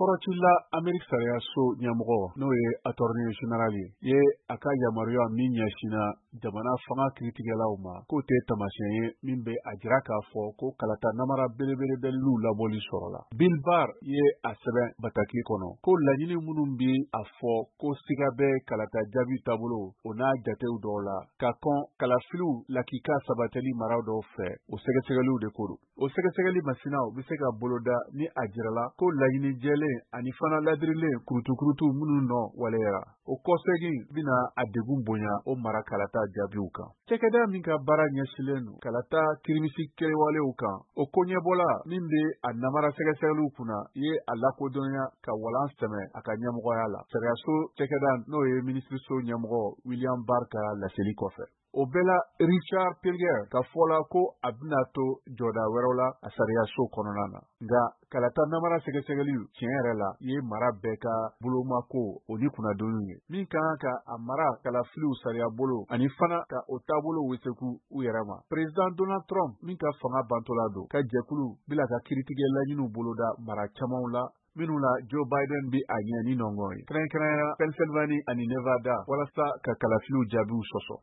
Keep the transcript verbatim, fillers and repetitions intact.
Kɔrɔcila Ameriki sariya so ɲɛmɔgɔ n'o ye attorney général ye ye a ka yamaruya min ɲɛsina jamana fanga kiritigɛlaw ma k'o tɛ tamasiyɛn ye min bɛ a jira k'a fɔ ko kalata namara belebele bɛ l'u labɔli sɔrɔla. Bill Barr ye a sɛbɛn bataki kɔnɔ ko laɲini minnu bi a fɔ ko siga bɛ kalata jaabi taabolo o n'a jatew dɔw la ka kɔn kalafiliw lakika sabatɛli maraw dɔw fɛ o sɛgɛsɛgɛliw de ko don. O sɛgɛsɛgɛli masinaw bɛ se ka boloda ni a jirala ko laɲini jɛlen ani fana ladirilen kurutu-kurutu minnu nɔ waleyara. O kɔsegin bɛna a degun bonya o mara kalata jaabiw kan. Cɛkɛda min ka baara ɲɛsilen don kalata kirimisi kɛwalew kan o koɲɛbɔla min bɛ a namara sɛgɛsɛgɛliw kunna ye a lakodɔnya ka walan sɛmɛ a ka ɲɛmɔgɔya la. Sariyaso cɛkɛda n'o ye minisiriso ɲɛmɔgɔ William Barr ka laseli kɔfɛ. O bɛɛ la Richard Pilger ka fɔla ko a bɛna to jɔda wɛrɛw la a sariyaso kɔnɔna na. Nka kalata namara sɛgɛsɛgɛli tiɲɛ yɛrɛ la ye mara bɛɛ ka bolomako o ni kunnadoniw ye min ka kan ka a mara kalafiliw sariya bolo ani fana ka o taabolo weseku u yɛrɛ ma. President Donald Trump min ka fanga bantola don ka jɛkulu bila ka kiritigɛ laɲiniw boloda mara camanw la minnu la Joe Biden bi a ɲɛ ni nɔngɔn ye. Kɛrɛnkɛrɛnya Pennsylvania ani Nevada walasa ka kalafiliw jaabiw sɔsɔ.